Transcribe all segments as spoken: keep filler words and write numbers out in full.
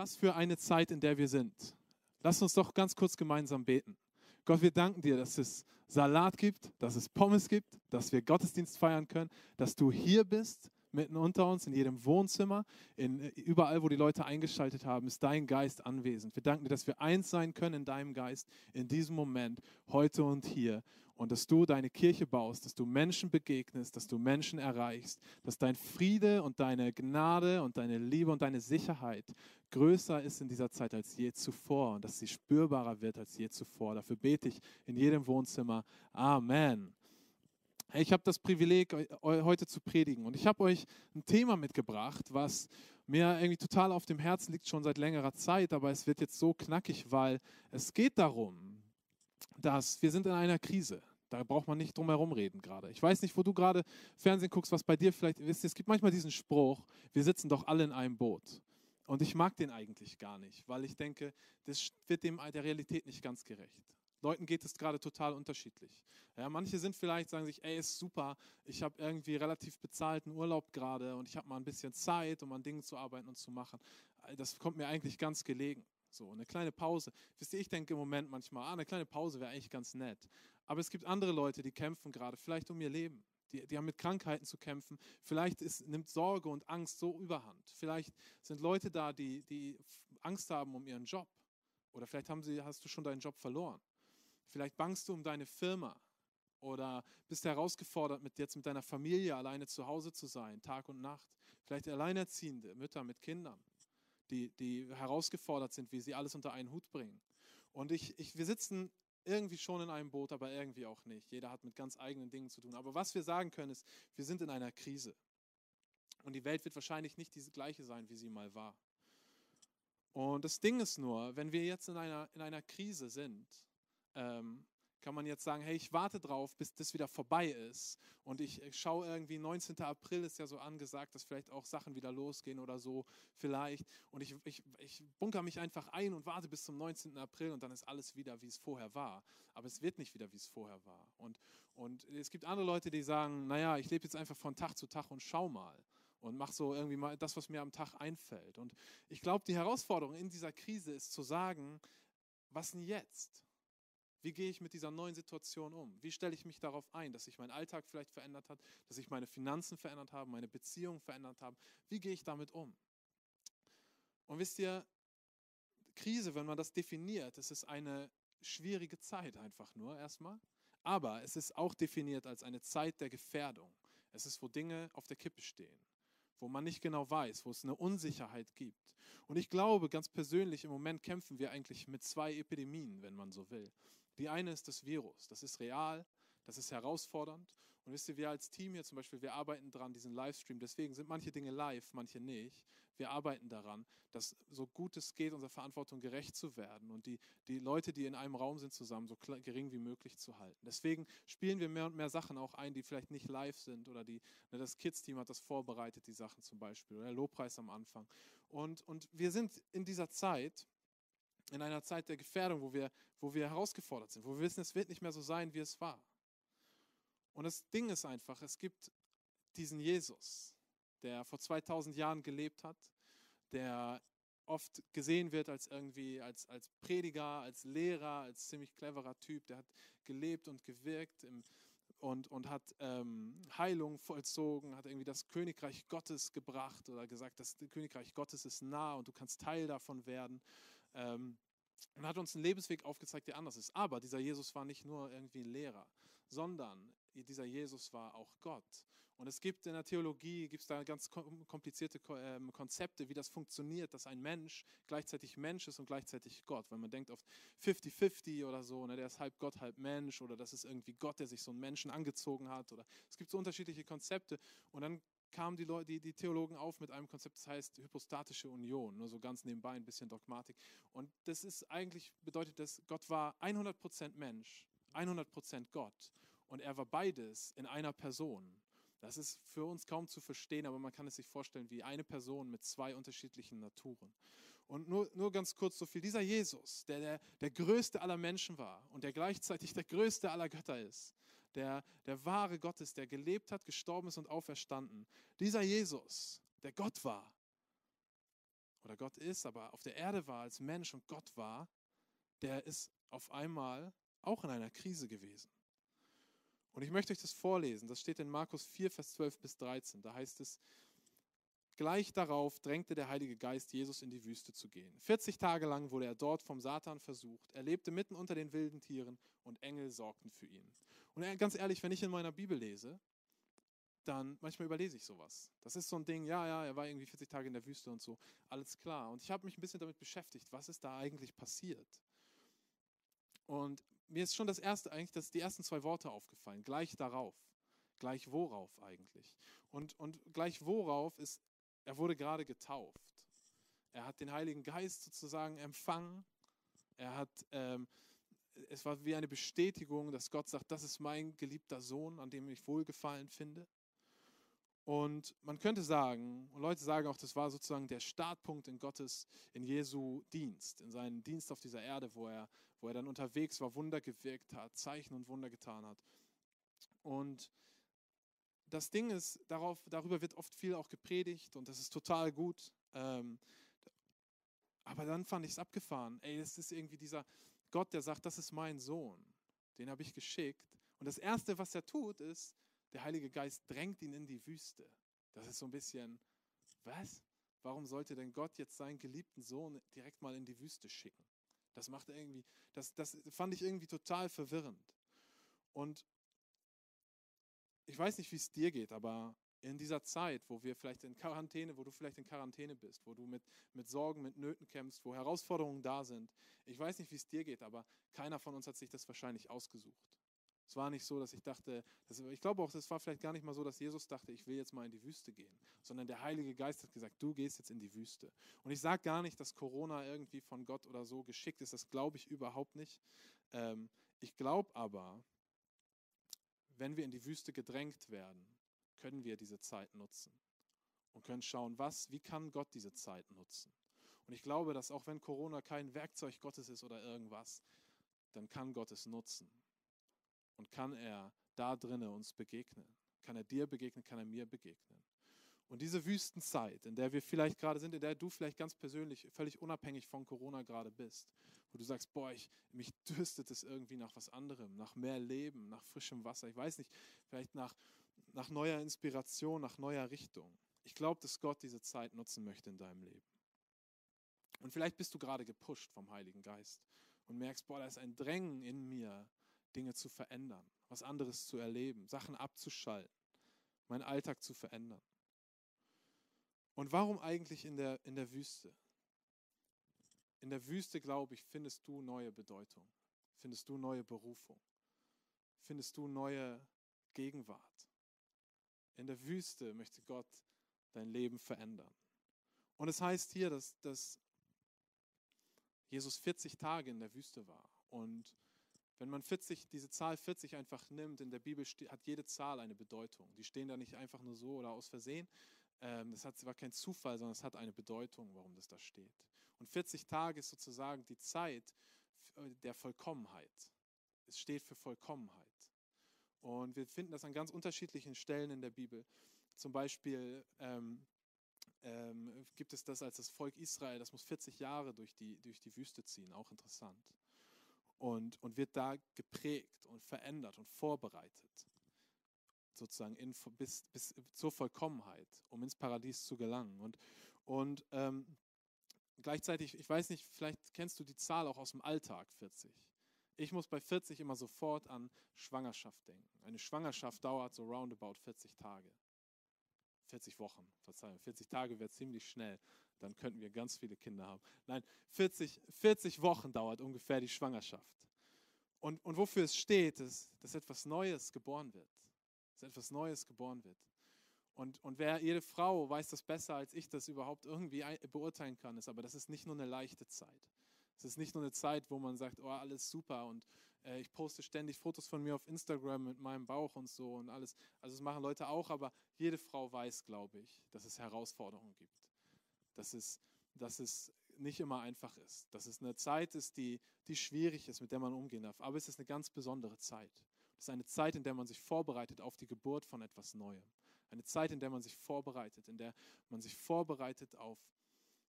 was für eine Zeit, in der wir sind. Lass uns doch ganz kurz gemeinsam beten. Gott, wir danken dir, dass es Salat gibt, dass es Pommes gibt, dass wir Gottesdienst feiern können, dass du hier bist, mitten unter uns, in jedem Wohnzimmer, in, überall, wo die Leute eingeschaltet haben, ist dein Geist anwesend. Wir danken dir, dass wir eins sein können in deinem Geist, in diesem Moment, heute und hier. Und dass du deine Kirche baust, dass du Menschen begegnest, dass du Menschen erreichst, dass dein Friede und deine Gnade und deine Liebe und deine Sicherheit größer ist in dieser Zeit als je zuvor und dass sie spürbarer wird als je zuvor. Dafür bete ich in jedem Wohnzimmer. Amen. Ich habe das Privileg, heute zu predigen und ich habe euch ein Thema mitgebracht, was mir irgendwie total auf dem Herzen liegt, schon seit längerer Zeit, aber es wird jetzt so knackig, weil es geht darum, dass wir sind in einer Krise. Da braucht man nicht drum herum reden gerade. Ich weiß nicht, wo du gerade Fernsehen guckst, was bei dir vielleicht ist. Es gibt manchmal diesen Spruch, wir sitzen doch alle in einem Boot. Und ich mag den eigentlich gar nicht, weil ich denke, das wird dem der Realität nicht ganz gerecht. Leuten geht es gerade total unterschiedlich. Ja, manche sind vielleicht, sagen sich, ey, ist super, ich habe irgendwie relativ bezahlten Urlaub gerade und ich habe mal ein bisschen Zeit, um an Dingen zu arbeiten und zu machen. Das kommt mir eigentlich ganz gelegen. So, eine kleine Pause. Wisst ihr, ich denke im Moment manchmal, ah, eine kleine Pause wäre eigentlich ganz nett. Aber es gibt andere Leute, die kämpfen gerade, vielleicht um ihr Leben. Die, die haben mit Krankheiten zu kämpfen. Vielleicht ist, nimmt Sorge und Angst so überhand. Vielleicht sind Leute da, die, die Angst haben um ihren Job. Oder vielleicht haben sie, hast du schon deinen Job verloren. Vielleicht bangst du um deine Firma. Oder bist herausgefordert, mit, jetzt mit deiner Familie alleine zu Hause zu sein, Tag und Nacht. Vielleicht Alleinerziehende, Mütter mit Kindern. Die, die herausgefordert sind, wie sie alles unter einen Hut bringen. Und ich, ich, wir sitzen irgendwie schon in einem Boot, aber irgendwie auch nicht. Jeder hat mit ganz eigenen Dingen zu tun. Aber was wir sagen können, ist, wir sind in einer Krise. Und die Welt wird wahrscheinlich nicht diese gleiche sein, wie sie mal war. Und das Ding ist nur, wenn wir jetzt in einer, in einer Krise sind, ähm, kann man jetzt sagen, hey, ich warte drauf, bis das wieder vorbei ist. Und ich, ich schaue irgendwie, neunzehnten April ist ja so angesagt, dass vielleicht auch Sachen wieder losgehen oder so vielleicht. Und ich, ich, ich bunker mich einfach ein und warte bis zum neunzehnten April und dann ist alles wieder, wie es vorher war. Aber es wird nicht wieder, wie es vorher war. Und, und es gibt andere Leute, die sagen, naja, ich lebe jetzt einfach von Tag zu Tag und schau mal. Und mache so irgendwie mal das, was mir am Tag einfällt. Und ich glaube, die Herausforderung in dieser Krise ist zu sagen, was denn jetzt? Wie gehe ich mit dieser neuen Situation um? Wie stelle ich mich darauf ein, dass sich mein Alltag vielleicht verändert hat, dass sich meine Finanzen verändert haben, meine Beziehungen verändert haben? Wie gehe ich damit um? Und wisst ihr, Krise, wenn man das definiert, es ist eine schwierige Zeit einfach nur erstmal. Aber es ist auch definiert als eine Zeit der Gefährdung. Es ist, wo Dinge auf der Kippe stehen, wo man nicht genau weiß, wo es eine Unsicherheit gibt. Und ich glaube, ganz persönlich, im Moment kämpfen wir eigentlich mit zwei Epidemien, wenn man so will. Die eine ist das Virus, das ist real, das ist herausfordernd. Und wisst ihr, wir als Team hier zum Beispiel, wir arbeiten daran, diesen Livestream, deswegen sind manche Dinge live, manche nicht. Wir arbeiten daran, dass so gut es geht, unserer Verantwortung gerecht zu werden und die, die Leute, die in einem Raum sind zusammen, so gering wie möglich zu halten. Deswegen spielen wir mehr und mehr Sachen auch ein, die vielleicht nicht live sind oder die, ne, das Kids-Team hat das vorbereitet, die Sachen zum Beispiel, oder der Lobpreis am Anfang. Und, und wir sind in dieser Zeit, in einer Zeit der Gefährdung, wo wir, wo wir herausgefordert sind, wo wir wissen, es wird nicht mehr so sein, wie es war. Und das Ding ist einfach, es gibt diesen Jesus, der vor zweitausend Jahren gelebt hat, der oft gesehen wird als irgendwie, als, als Prediger, als Lehrer, als ziemlich cleverer Typ, der hat gelebt und gewirkt im, und, und hat ähm, Heilung vollzogen, hat irgendwie das Königreich Gottes gebracht oder gesagt, das Königreich Gottes ist nah und du kannst Teil davon werden. Ähm, und hat uns einen Lebensweg aufgezeigt, der anders ist. Aber dieser Jesus war nicht nur irgendwie ein Lehrer, sondern dieser Jesus war auch Gott. Und es gibt in der Theologie, gibt es da ganz komplizierte Konzepte, wie das funktioniert, dass ein Mensch gleichzeitig Mensch ist und gleichzeitig Gott. Wenn man denkt auf fünfzig fünfzig oder so, ne, der ist halb Gott, halb Mensch, oder das ist irgendwie Gott, der sich so einen Menschen angezogen hat. Oder es gibt so unterschiedliche Konzepte. Und dann kamen die, Leute, die, die Theologen auf mit einem Konzept, das heißt hypostatische Union, nur so ganz nebenbei ein bisschen Dogmatik. Und das ist eigentlich, bedeutet das, Gott war hundert Prozent Mensch, hundert Prozent Gott. Und er war beides in einer Person. Das ist für uns kaum zu verstehen, aber man kann es sich vorstellen wie eine Person mit zwei unterschiedlichen Naturen. Und nur, nur ganz kurz so viel, dieser Jesus, der, der der größte aller Menschen war und der gleichzeitig der größte aller Götter ist, der, der wahre Gott ist, der gelebt hat, gestorben ist und auferstanden. Dieser Jesus, der Gott war oder Gott ist, aber auf der Erde war als Mensch und Gott war, der ist auf einmal auch in einer Krise gewesen. Und ich möchte euch das vorlesen. Das steht in Markus vier, Vers zwölf bis dreizehn. Da heißt es, gleich darauf drängte der Heilige Geist Jesus in die Wüste zu gehen. vierzig Tage lang wurde er dort vom Satan versucht. Er lebte mitten unter den wilden Tieren und Engel sorgten für ihn. Und ganz ehrlich, wenn ich in meiner Bibel lese, dann manchmal überlese ich sowas. Das ist so ein Ding, ja, ja, er war irgendwie vierzig Tage in der Wüste und so, alles klar. Und ich habe mich ein bisschen damit beschäftigt, was ist da eigentlich passiert? Und mir ist schon das erste, eigentlich das, die ersten zwei Worte aufgefallen, gleich darauf. Gleich worauf eigentlich? Und, und gleich worauf ist, er wurde gerade getauft. Er hat den Heiligen Geist sozusagen empfangen. Er hat, ähm, es war wie eine Bestätigung, dass Gott sagt, das ist mein geliebter Sohn, an dem ich Wohlgefallen finde. Und man könnte sagen, und Leute sagen auch, das war sozusagen der Startpunkt in Gottes, in Jesu Dienst, in seinen Dienst auf dieser Erde, wo er, wo er dann unterwegs war, Wunder gewirkt hat, Zeichen und Wunder getan hat. Und das Ding ist, darauf, darüber wird oft viel auch gepredigt und das ist total gut. Ähm, aber dann fand ich es abgefahren. Ey, das ist irgendwie dieser Gott, der sagt, das ist mein Sohn, den habe ich geschickt. Und das Erste, was er tut, ist, der Heilige Geist drängt ihn in die Wüste. Das ist so ein bisschen, was? Warum sollte denn Gott jetzt seinen geliebten Sohn direkt mal in die Wüste schicken? Das macht irgendwie, das, das fand ich irgendwie total verwirrend. Und ich weiß nicht, wie es dir geht, aber in dieser Zeit, wo wir vielleicht in Quarantäne, wo du vielleicht in Quarantäne bist, wo du mit, mit Sorgen, mit Nöten kämpfst, wo Herausforderungen da sind, ich weiß nicht, wie es dir geht, aber keiner von uns hat sich das wahrscheinlich ausgesucht. Es war nicht so, dass ich dachte, das, ich glaube auch, es war vielleicht gar nicht mal so, dass Jesus dachte, ich will jetzt mal in die Wüste gehen, sondern der Heilige Geist hat gesagt, du gehst jetzt in die Wüste. Und ich sage gar nicht, dass Corona irgendwie von Gott oder so geschickt ist, das glaube ich überhaupt nicht. Ähm, ich glaube aber, wenn wir in die Wüste gedrängt werden, können wir diese Zeit nutzen und können schauen, was, wie kann Gott diese Zeit nutzen. Und ich glaube, dass auch wenn Corona kein Werkzeug Gottes ist oder irgendwas, dann kann Gott es nutzen. Und kann er da drinnen uns begegnen? Kann er dir begegnen? Kann er mir begegnen? Und diese Wüstenzeit, in der wir vielleicht gerade sind, in der du vielleicht ganz persönlich, völlig unabhängig von Corona gerade bist, wo du sagst, boah, ich, mich dürstet es irgendwie nach was anderem, nach mehr Leben, nach frischem Wasser, ich weiß nicht, vielleicht nach, nach neuer Inspiration, nach neuer Richtung. Ich glaube, dass Gott diese Zeit nutzen möchte in deinem Leben. Und vielleicht bist du gerade gepusht vom Heiligen Geist und merkst, boah, da ist ein Drängen in mir, Dinge zu verändern, was anderes zu erleben, Sachen abzuschalten, meinen Alltag zu verändern. Und warum eigentlich in der, in der Wüste? In der Wüste, glaube ich, findest du neue Bedeutung, findest du neue Berufung, findest du neue Gegenwart. In der Wüste möchte Gott dein Leben verändern. Und es heißt hier, dass, dass Jesus vierzig Tage in der Wüste war. Und wenn man vierzig, diese Zahl vierzig einfach nimmt, in der Bibel steht, hat jede Zahl eine Bedeutung. Die stehen da nicht einfach nur so oder aus Versehen. Ähm, das hat, war kein Zufall, sondern es hat eine Bedeutung, warum das da steht. Und vierzig Tage ist sozusagen die Zeit der Vollkommenheit. Es steht für Vollkommenheit. Und wir finden das an ganz unterschiedlichen Stellen in der Bibel. Zum Beispiel ähm, ähm, gibt es das als das Volk Israel, das muss vierzig Jahre durch die, durch die Wüste ziehen, auch interessant. Und, und wird da geprägt und verändert und vorbereitet, sozusagen in, bis, bis zur Vollkommenheit, um ins Paradies zu gelangen. Und, und ähm, gleichzeitig, ich weiß nicht, vielleicht kennst du die Zahl auch aus dem Alltag, vierzig. Ich muss bei vierzig immer sofort an Schwangerschaft denken. Eine Schwangerschaft dauert so roundabout vierzig Tage. vierzig Wochen, Verzeihung, vierzig Tage wäre ziemlich schnell, dann könnten wir ganz viele Kinder haben. Nein, vierzig, vierzig Wochen dauert ungefähr die Schwangerschaft. Und, und wofür es steht, ist, dass etwas Neues geboren wird. Dass etwas Neues geboren wird. Und, und wer, jede Frau weiß das besser, als ich das überhaupt irgendwie beurteilen kann, ist, aber das ist nicht nur eine leichte Zeit. Es ist nicht nur eine Zeit, wo man sagt, oh, alles super und äh, ich poste ständig Fotos von mir auf Instagram mit meinem Bauch und so und alles. Also das machen Leute auch, aber jede Frau weiß, glaube ich, dass es Herausforderungen gibt. Dass es, dass es nicht immer einfach ist. Dass es eine Zeit ist, die, die schwierig ist, mit der man umgehen darf. Aber es ist eine ganz besondere Zeit. Es ist eine Zeit, in der man sich vorbereitet auf die Geburt von etwas Neuem. Eine Zeit, in der man sich vorbereitet, in der man sich vorbereitet auf,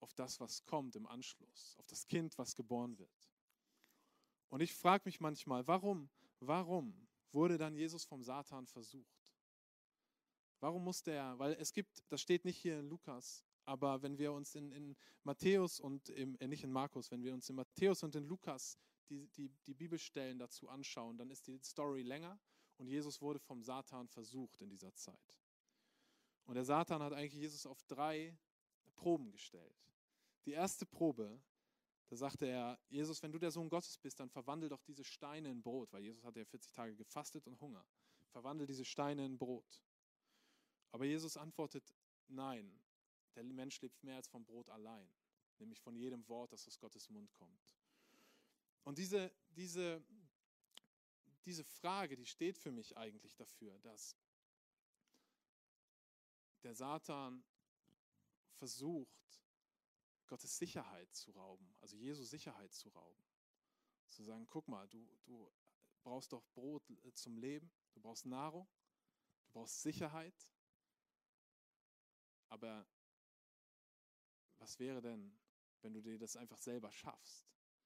auf das, was kommt im Anschluss, auf das Kind, was geboren wird. Und ich frage mich manchmal, warum, warum wurde dann Jesus vom Satan versucht? Warum musste er, weil es gibt, das steht nicht hier in Lukas, aber wenn wir uns in, in Matthäus und im, äh nicht in Markus, wenn wir uns in Matthäus und in Lukas die, die, die Bibelstellen dazu anschauen, dann ist die Story länger und Jesus wurde vom Satan versucht in dieser Zeit. Und der Satan hat eigentlich Jesus auf drei Proben gestellt. Die erste Probe, da sagte er, Jesus, wenn du der Sohn Gottes bist, dann verwandel doch diese Steine in Brot, weil Jesus hatte ja vierzig Tage gefastet und Hunger. Verwandel diese Steine in Brot. Aber Jesus antwortet, nein, der Mensch lebt mehr als vom Brot allein, nämlich von jedem Wort, das aus Gottes Mund kommt. Und diese, diese, diese Frage, die steht für mich eigentlich dafür, dass der Satan versucht, Gottes Sicherheit zu rauben, also Jesu Sicherheit zu rauben. Zu sagen, guck mal, du, du brauchst doch Brot zum Leben, du brauchst Nahrung, du brauchst Sicherheit, aber was wäre denn, wenn du dir das einfach selber schaffst?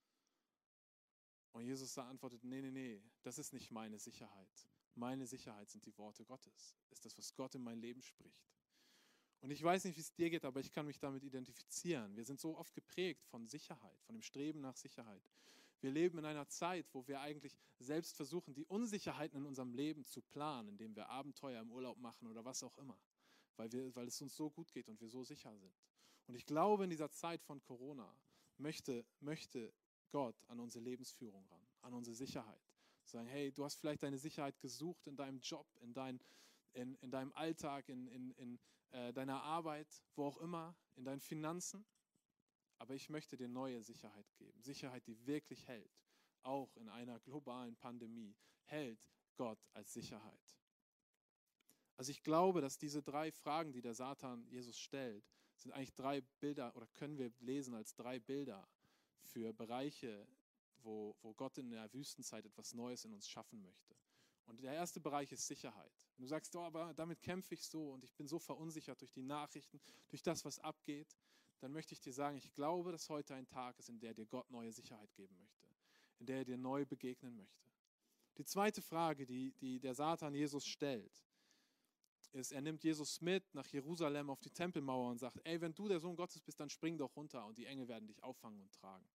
Und Jesus antwortet, nee, nee, nee, das ist nicht meine Sicherheit. Meine Sicherheit sind die Worte Gottes, ist das, was Gott in mein Leben spricht. Und ich weiß nicht, wie es dir geht, aber ich kann mich damit identifizieren. Wir sind so oft geprägt von Sicherheit, von dem Streben nach Sicherheit. Wir leben in einer Zeit, wo wir eigentlich selbst versuchen, die Unsicherheiten in unserem Leben zu planen, indem wir Abenteuer im Urlaub machen oder was auch immer, weil, wir, weil es uns so gut geht und wir so sicher sind. Und ich glaube, in dieser Zeit von Corona möchte, möchte Gott an unsere Lebensführung ran, an unsere Sicherheit. Sagen, hey, du hast vielleicht deine Sicherheit gesucht in deinem Job, in, dein, in, in deinem Alltag, in, in, in äh, deiner Arbeit, wo auch immer, in deinen Finanzen. Aber ich möchte dir neue Sicherheit geben. Sicherheit, die wirklich hält. Auch in einer globalen Pandemie hält Gott als Sicherheit. Also ich glaube, dass diese drei Fragen, die der Satan Jesus stellt, sind eigentlich drei Bilder oder können wir lesen als drei Bilder für Bereiche, wo, wo Gott in der Wüstenzeit etwas Neues in uns schaffen möchte. Und der erste Bereich ist Sicherheit. Wenn du sagst, oh, aber damit kämpfe ich so und ich bin so verunsichert durch die Nachrichten, durch das, was abgeht, dann möchte ich dir sagen, ich glaube, dass heute ein Tag ist, in der dir Gott neue Sicherheit geben möchte, in der er dir neu begegnen möchte. Die zweite Frage, die, die der Satan Jesus stellt, ist, er nimmt Jesus mit nach Jerusalem auf die Tempelmauer und sagt, ey, wenn du der Sohn Gottes bist, dann spring doch runter und die Engel werden dich auffangen und tragen.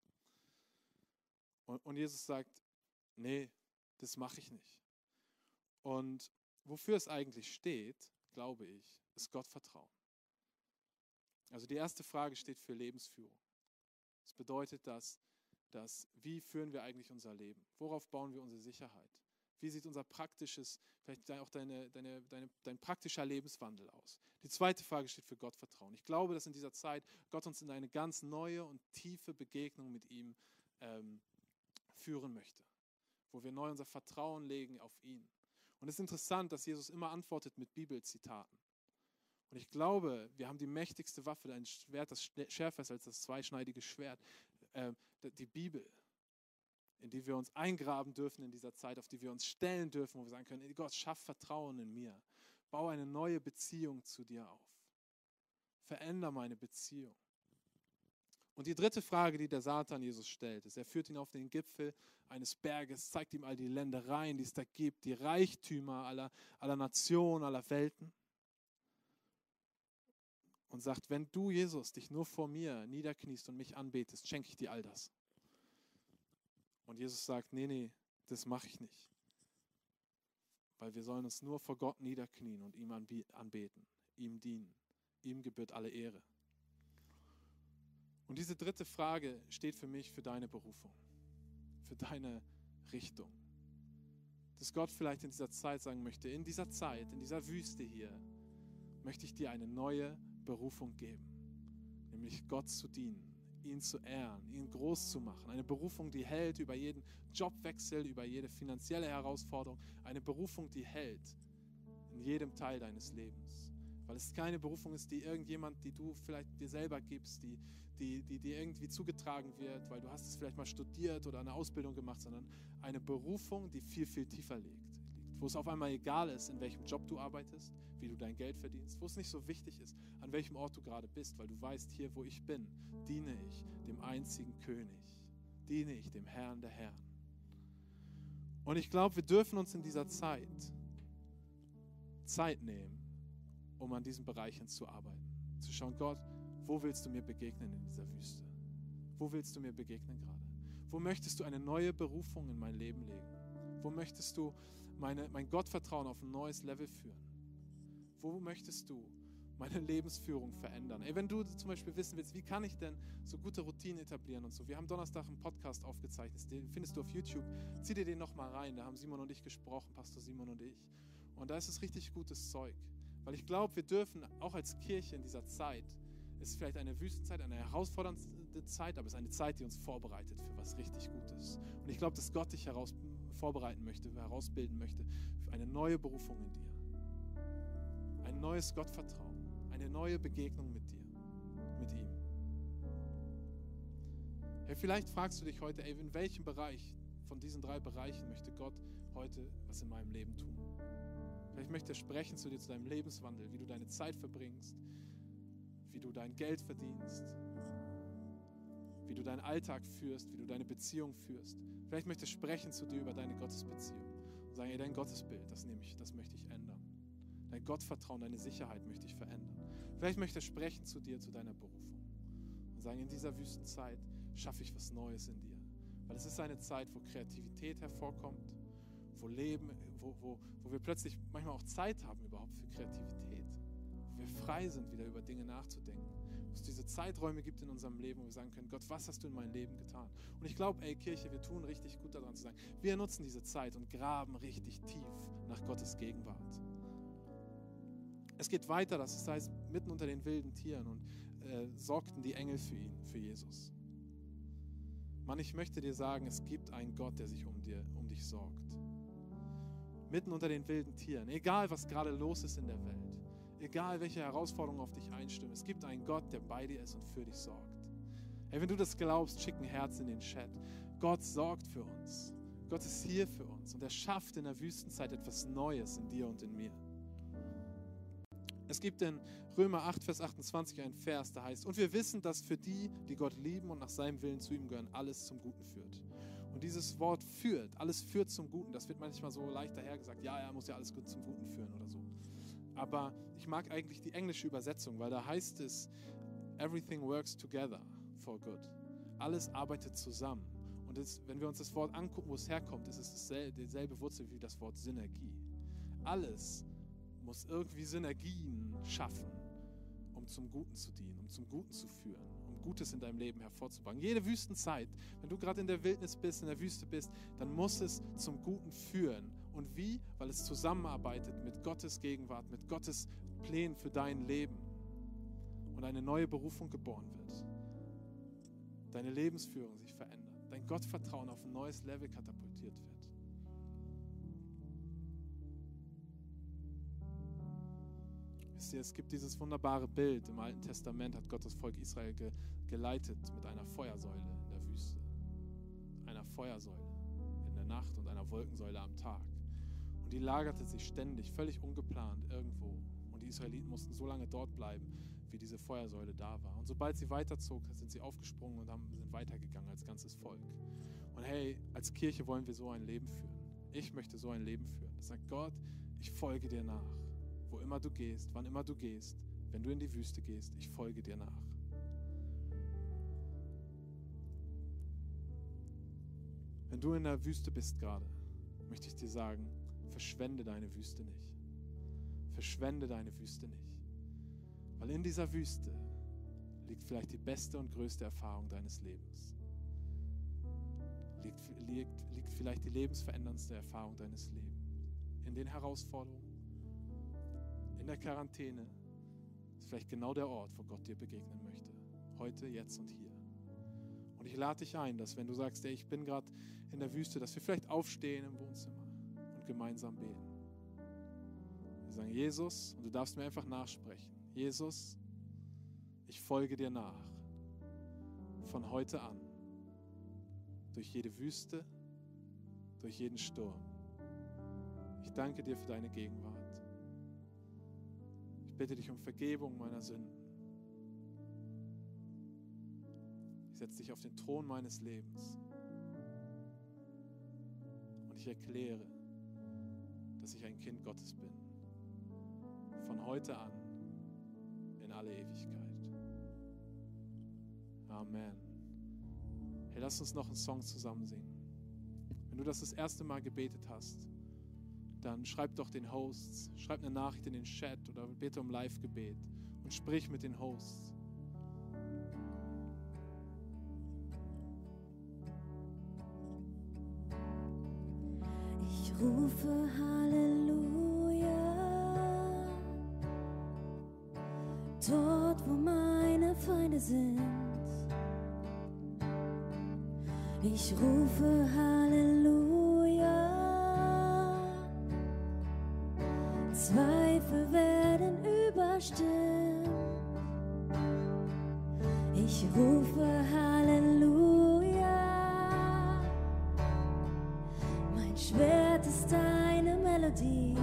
Und, und Jesus sagt, nee, das mache ich nicht. Und wofür es eigentlich steht, glaube ich, ist Gottvertrauen. Also die erste Frage steht für Lebensführung. Das bedeutet, dass, dass wie führen wir eigentlich unser Leben? Worauf bauen wir unsere Sicherheit? Wie sieht unser praktisches, vielleicht auch deine, deine, deine, dein praktischer Lebenswandel aus? Die zweite Frage steht für Gottvertrauen. Ich glaube, dass in dieser Zeit Gott uns in eine ganz neue und tiefe Begegnung mit ihm ähm, führen möchte, wo wir neu unser Vertrauen legen auf ihn. Und es ist interessant, dass Jesus immer antwortet mit Bibelzitaten. Und ich glaube, wir haben die mächtigste Waffe, ein Schwert, das schärfer ist als das zweischneidige Schwert, äh, die Bibel, in die wir uns eingraben dürfen in dieser Zeit, auf die wir uns stellen dürfen, wo wir sagen können, Gott, schaff Vertrauen in mir. Bau eine neue Beziehung zu dir auf. Veränder meine Beziehung. Und die dritte Frage, die der Satan Jesus stellt, ist, er führt ihn auf den Gipfel eines Berges, zeigt ihm all die Ländereien, die es da gibt, die Reichtümer aller, aller Nationen, aller Welten. Und sagt, wenn du, Jesus, dich nur vor mir niederkniest und mich anbetest, schenke ich dir all das. Und Jesus sagt, nee, nee, das mache ich nicht. Weil wir sollen uns nur vor Gott niederknien und ihm anbeten, ihm dienen. Ihm gebührt alle Ehre. Und diese dritte Frage steht für mich für deine Berufung, für deine Richtung. Dass Gott vielleicht in dieser Zeit sagen möchte, in dieser Zeit, in dieser Wüste hier, möchte ich dir eine neue Berufung geben. Nämlich Gott zu dienen, ihn zu ehren, ihn groß zu machen. Eine Berufung, die hält über jeden Jobwechsel, über jede finanzielle Herausforderung. Eine Berufung, die hält in jedem Teil deines Lebens. Weil es keine Berufung ist, die irgendjemand, die du vielleicht dir selber gibst, die, die, die dir irgendwie zugetragen wird, weil du hast es vielleicht mal studiert oder eine Ausbildung gemacht, sondern eine Berufung, die viel, viel tiefer liegt, liegt wo es auf einmal egal ist, in welchem Job du arbeitest, wie du dein Geld verdienst, wo es nicht so wichtig ist, an welchem Ort du gerade bist, weil du weißt, hier, wo ich bin, diene ich dem einzigen König, diene ich dem Herrn der Herren. Und ich glaube, wir dürfen uns in dieser Zeit Zeit nehmen, um an diesen Bereichen zu arbeiten. Zu schauen, Gott, wo willst du mir begegnen in dieser Wüste? Wo willst du mir begegnen gerade? Wo möchtest du eine neue Berufung in mein Leben legen? Wo möchtest du meine, mein Gottvertrauen auf ein neues Level führen? Wo möchtest du meine Lebensführung verändern? Ey, wenn du zum Beispiel wissen willst, wie kann ich denn so gute Routinen etablieren und so. Wir haben Donnerstag einen Podcast aufgezeichnet, den findest du auf YouTube. Zieh dir den nochmal rein, da haben Simon und ich gesprochen, Pastor Simon und ich. Und da ist es richtig gutes Zeug. Weil ich glaube, wir dürfen auch als Kirche in dieser Zeit, es ist vielleicht eine Wüstenzeit, eine herausfordernde Zeit, aber es ist eine Zeit, die uns vorbereitet für was richtig Gutes. Und ich glaube, dass Gott dich heraus vorbereiten möchte, herausbilden möchte für eine neue Berufung in dir. Ein neues Gottvertrauen, eine neue Begegnung mit dir, mit ihm. Hey, vielleicht fragst du dich heute, ey, in welchem Bereich von diesen drei Bereichen möchte Gott heute was in meinem Leben tun? Vielleicht möchte er sprechen zu dir, zu deinem Lebenswandel, wie du deine Zeit verbringst, wie du dein Geld verdienst, wie du deinen Alltag führst, wie du deine Beziehung führst. Vielleicht möchte er sprechen zu dir über deine Gottesbeziehung und sagen, ey, dein Gottesbild, das nehme ich, das möchte ich ändern. Dein Gottvertrauen, deine Sicherheit möchte ich verändern. Vielleicht möchte er sprechen zu dir, zu deiner Berufung und sagen, in dieser Wüstenzeit schaffe ich was Neues in dir. Weil es ist eine Zeit, wo Kreativität hervorkommt, wo Leben, wo, wo, wo wir plötzlich manchmal auch Zeit haben überhaupt für Kreativität, wo wir frei sind, wieder über Dinge nachzudenken, wo es diese Zeiträume gibt in unserem Leben, wo wir sagen können, Gott, was hast du in meinem Leben getan? Und ich glaube, ey Kirche, wir tun richtig gut daran zu sagen, wir nutzen diese Zeit und graben richtig tief nach Gottes Gegenwart. Es geht weiter, das heißt, mitten unter den wilden Tieren und äh, sorgten die Engel für ihn, für Jesus. Mann, ich möchte dir sagen, es gibt einen Gott, der sich um, dir, um dich sorgt. Mitten unter den wilden Tieren, egal was gerade los ist in der Welt, egal welche Herausforderungen auf dich einstimmen, es gibt einen Gott, der bei dir ist und für dich sorgt. Hey, wenn du das glaubst, schick ein Herz in den Chat. Gott sorgt für uns. Gott ist hier für uns und er schafft in der Wüstenzeit etwas Neues in dir und in mir. Es gibt in Römer acht, Vers achtundzwanzig einen Vers, der heißt, und wir wissen, dass für die, die Gott lieben und nach seinem Willen zu ihm gehören, alles zum Guten führt. Und dieses Wort führt, alles führt zum Guten, das wird manchmal so leicht dahergesagt, ja, er muss ja alles gut zum Guten führen oder so. Aber ich mag eigentlich die englische Übersetzung, weil da heißt es, everything works together for good. Alles arbeitet zusammen. Und das, wenn wir uns das Wort angucken, wo es herkommt, ist es dasselbe, dieselbe Wurzel wie das Wort Synergie. Alles muss irgendwie Synergien schaffen, um zum Guten zu dienen, um zum Guten zu führen, um Gutes in deinem Leben hervorzubringen. Jede Wüstenzeit, wenn du gerade in der Wildnis bist, in der Wüste bist, dann muss es zum Guten führen. Und wie? Weil es zusammenarbeitet mit Gottes Gegenwart, mit Gottes Plänen für dein Leben und eine neue Berufung geboren wird. Deine Lebensführung sich verändert, dein Gottvertrauen auf ein neues Level katapultiert wird. Es gibt dieses wunderbare Bild, im Alten Testament hat Gott das Volk Israel ge- geleitet mit einer Feuersäule in der Wüste. Einer Feuersäule in der Nacht und einer Wolkensäule am Tag. Und die lagerte sich ständig, völlig ungeplant irgendwo. Und die Israeliten mussten so lange dort bleiben, wie diese Feuersäule da war. Und sobald sie weiterzog, sind sie aufgesprungen und haben, sind weitergegangen als ganzes Volk. Und hey, als Kirche wollen wir so ein Leben führen. Ich möchte so ein Leben führen. Das sagt Gott, ich folge dir nach. Wo immer du gehst, wann immer du gehst, wenn du in die Wüste gehst, ich folge dir nach. Wenn du in der Wüste bist gerade, möchte ich dir sagen, verschwende deine Wüste nicht. Verschwende deine Wüste nicht. Weil in dieser Wüste liegt vielleicht die beste und größte Erfahrung deines Lebens. Liegt, liegt, liegt vielleicht die lebensveränderndste Erfahrung deines Lebens. In den Herausforderungen, in der Quarantäne ist vielleicht genau der Ort, wo Gott dir begegnen möchte. Heute, jetzt und hier. Und ich lade dich ein, dass wenn du sagst, ey, ich bin gerade in der Wüste, dass wir vielleicht aufstehen im Wohnzimmer und gemeinsam beten. Wir sagen, Jesus, und du darfst mir einfach nachsprechen. Jesus, ich folge dir nach. Von heute an. Durch jede Wüste, durch jeden Sturm. Ich Ich danke dir für deine Gegenwart. Ich bitte dich um Vergebung meiner Sünden. Ich setze dich auf den Thron meines Lebens. Und ich erkläre, dass ich ein Kind Gottes bin. Von heute an in alle Ewigkeit. Amen. Hey, lass uns noch einen Song zusammen singen. Wenn du das das erste Mal gebetet hast, dann schreib doch den Hosts, schreib eine Nachricht in den Chat oder bete um Live-Gebet und sprich mit den Hosts. Ich rufe Halleluja, dort wo meine Feinde sind. Ich rufe Halleluja, Zweifel werden überstimmt. Ich rufe Halleluja, mein Schwert ist deine Melodie.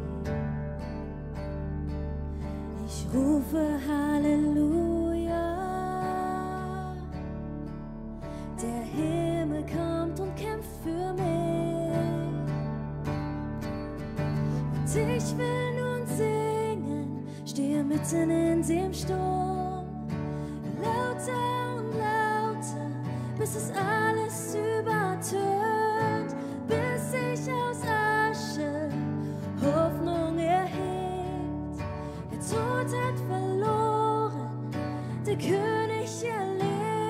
Ich rufe Halleluja, der Himmel kommt und kämpft für mich. Und ich will nun singen, stehe mitten in dem Sturm, lauter und lauter, bis es alles übertönt, bis ich aus Asche Hoffnung erhebt. Der Tod hat verloren, der König erlebt.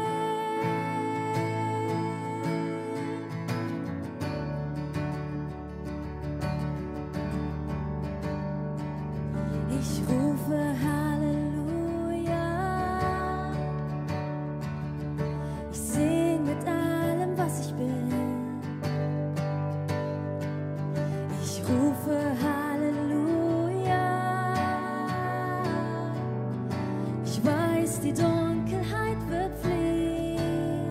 Ich rufe Halleluja, ich sing mit allem, was ich bin. Ich rufe Halleluja, ich weiß, die Dunkelheit wird fliehen.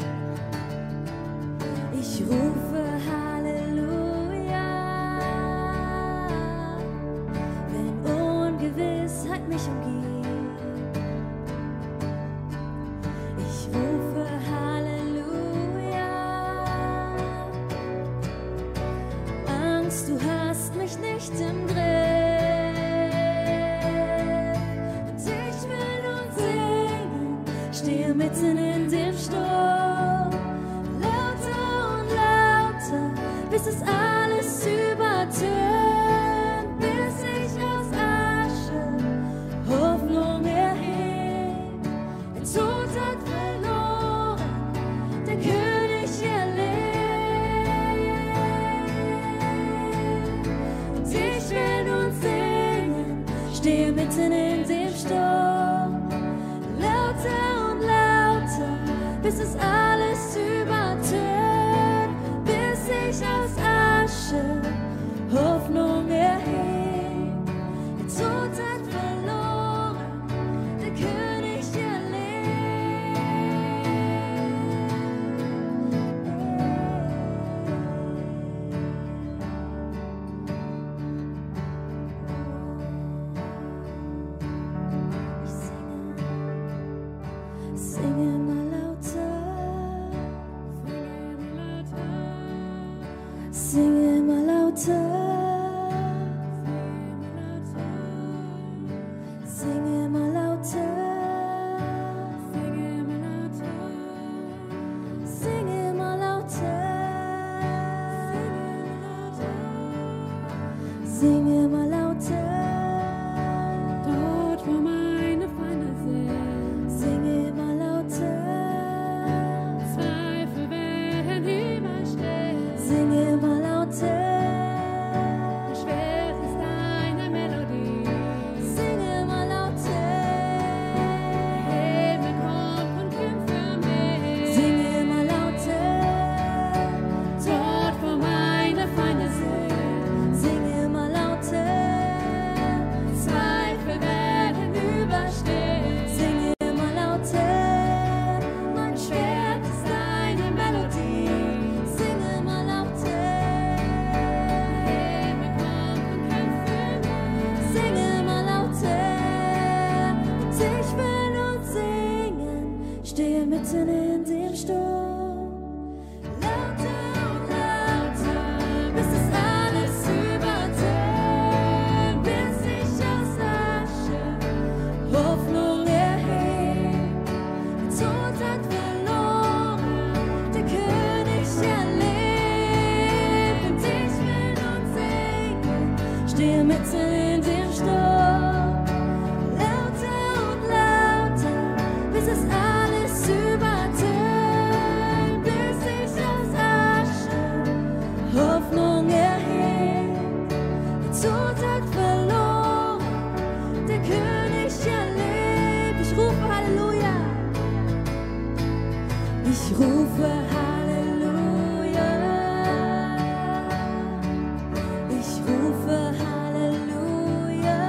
Ich rufe Halleluja, wenn Ungewissheit mich umgibt. Ich rufe Halleluja, Angst, du hast mich nicht im Griff. Und ich will nun singen, stehe mitten in dem Sturm, lauter und lauter, bis es alles übertönt, bis ich aus Asche Hoffnung erhebt. Der Tod hat verloren, der König erlebt. Und ich will nun singen, stehe mitten in dem Sturm, lauter und lauter, bis es alles übertönt, bis ich aus Asche Hoffnung erhebt. Der Tod hat verloren, der König erlebt. Ich singe, singe mal lauter. stehe mitten in dem Sturm. Lauter und lauter, bis es alles übertönt, bis sich aus Asche Hoffnung erhebt. Der Tod hat verloren, der König erlebt. Ich rufe Halleluja. Ich rufe Halleluja. Ich rufe Halleluja.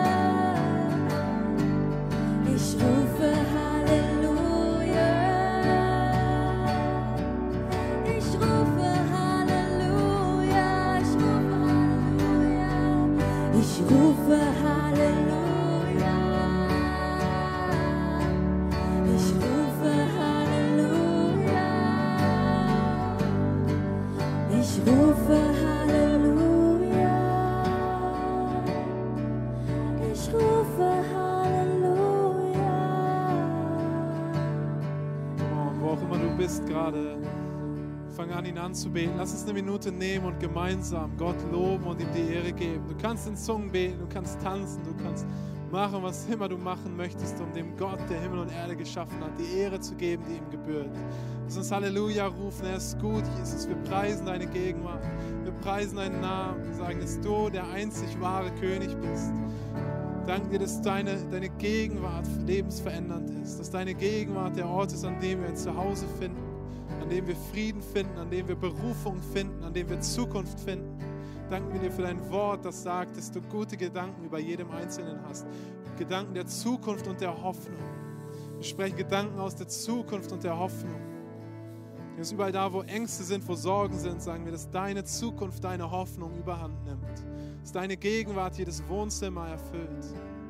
Ich rufe Halleluja. Ich rufe Halleluja. Ich rufe Halleluja. Ich rufe Halleluja. Ich rufe Halleluja. Ich rufe Halleluja. Oh, wo auch immer du bist gerade, fang an, ihn anzubeten. Lass uns eine Minute nehmen und gemeinsam Gott loben und ihm die Ehre geben. Du kannst in Zungen beten, du kannst tanzen, du kannst machen, was immer du machen möchtest, um dem Gott, der Himmel und Erde geschaffen hat, die Ehre zu geben, die ihm gebührt. Lass uns Halleluja rufen, er ist gut, Jesus. Wir preisen deine Gegenwart, wir preisen deinen Namen, wir sagen, dass du der einzig wahre König bist. Danke dir, dass deine, deine Gegenwart lebensverändernd ist, dass deine Gegenwart der Ort ist, an dem wir ein Zuhause finden, an dem wir Frieden finden, an dem wir Berufung finden, an dem wir Zukunft finden. Danken wir dir für dein Wort, das sagt, dass du gute Gedanken über jedem Einzelnen hast. Gedanken der Zukunft und der Hoffnung. Wir sprechen Gedanken aus der Zukunft und der Hoffnung. Dass überall da, wo Ängste sind, wo Sorgen sind, sagen wir, dass deine Zukunft, deine Hoffnung überhand nimmt. Dass deine Gegenwart jedes Wohnzimmer erfüllt.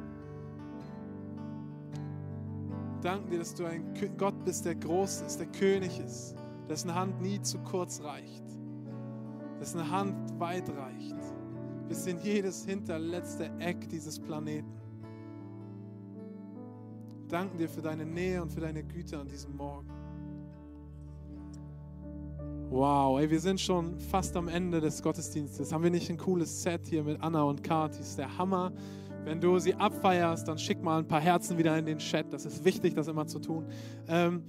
Danken dir, dass du ein Gott bist, der groß ist, der König ist, dessen Hand nie zu kurz reicht, dessen Hand weit reicht, bis in jedes hinterletzte Eck dieses Planeten. Danken dir für deine Nähe und für deine Güte an diesem Morgen. Wow, ey, wir sind schon fast am Ende des Gottesdienstes. Haben wir nicht ein cooles Set hier mit Anna und Kathi? Das ist der Hammer. Wenn du sie abfeierst, dann schick mal ein paar Herzen wieder in den Chat. Das ist wichtig, das immer zu tun. Ähm,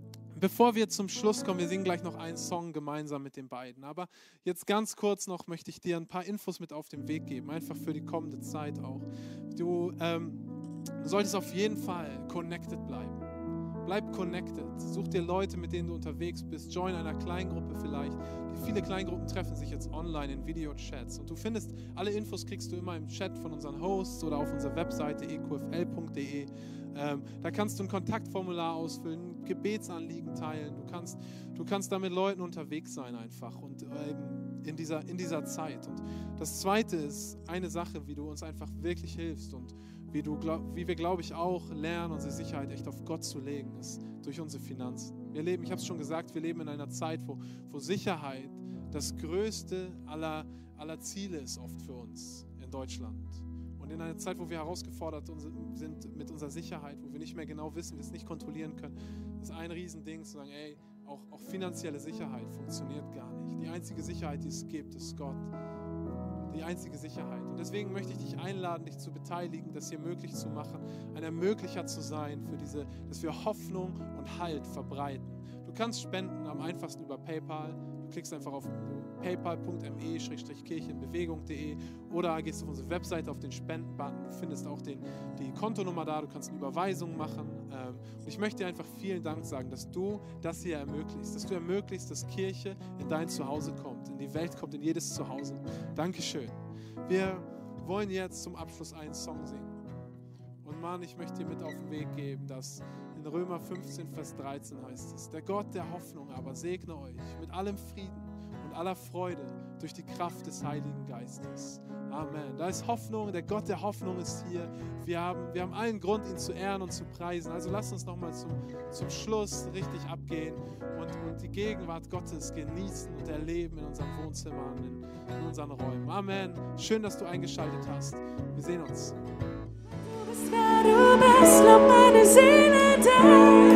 bevor wir zum Schluss kommen, wir singen gleich noch einen Song gemeinsam mit den beiden. Aber jetzt ganz kurz noch möchte ich dir ein paar Infos mit auf den Weg geben. Einfach für die kommende Zeit auch. Du ähm, solltest auf jeden Fall connected bleiben. Bleib connected. Such dir Leute, mit denen du unterwegs bist. Join einer Kleingruppe vielleicht. Die viele Kleingruppen treffen sich jetzt online in Videochats. Und du findest, alle Infos kriegst du immer im Chat von unseren Hosts oder auf unserer Webseite e q f l punkt d e. Ähm, da kannst du ein Kontaktformular ausfüllen, Gebetsanliegen teilen. Du kannst, du kannst da mit Leuten unterwegs sein einfach und ähm, in, dieser, in dieser Zeit. Und das Zweite ist eine Sache, wie du uns einfach wirklich hilfst und wie, du, wie wir, glaube ich, auch lernen, unsere Sicherheit echt auf Gott zu legen, ist durch unsere Finanzen. Wir leben, ich habe es schon gesagt, wir leben in einer Zeit, wo, wo Sicherheit das größte aller, aller Ziele ist oft für uns in Deutschland. Und in einer Zeit, wo wir herausgefordert sind mit unserer Sicherheit, wo wir nicht mehr genau wissen, wir es nicht kontrollieren können, ist ein Riesending zu sagen, ey, auch, auch finanzielle Sicherheit funktioniert gar nicht. Die einzige Sicherheit, die es gibt, ist Gott. Die einzige Sicherheit. Und deswegen möchte ich dich einladen, dich zu beteiligen, das hier möglich zu machen, ein Ermöglicher zu sein, für diese, dass wir Hoffnung und Halt verbreiten. Du kannst spenden am einfachsten über PayPal. Du klickst einfach auf paypal punkt me slash kirche in bewegung punkt de oder gehst auf unsere Webseite auf den Spenden-Button. Du findest auch den, die Kontonummer da, du kannst eine Überweisung machen. Und ich möchte dir einfach vielen Dank sagen, dass du das hier ermöglichst, dass du ermöglichst, dass Kirche in dein Zuhause kommt, in die Welt kommt, in jedes Zuhause. Dankeschön. Wir wollen jetzt zum Abschluss einen Song singen. Und Mann, ich möchte dir mit auf den Weg geben, dass in Römer fünfzehn, Vers dreizehn heißt es, der Gott der Hoffnung aber segne euch mit allem Frieden und aller Freude durch die Kraft des Heiligen Geistes. Amen. Da ist Hoffnung, der Gott der Hoffnung ist hier. Wir haben, wir haben allen Grund, ihn zu ehren und zu preisen. Also lasst uns nochmal zum, zum Schluss richtig abgehen und, und die Gegenwart Gottes genießen und erleben in unseren Wohnzimmern, in, in unseren Räumen. Amen. Schön, dass du eingeschaltet hast. Wir sehen uns. Du bist, wer du bist, lob meine Seele dir.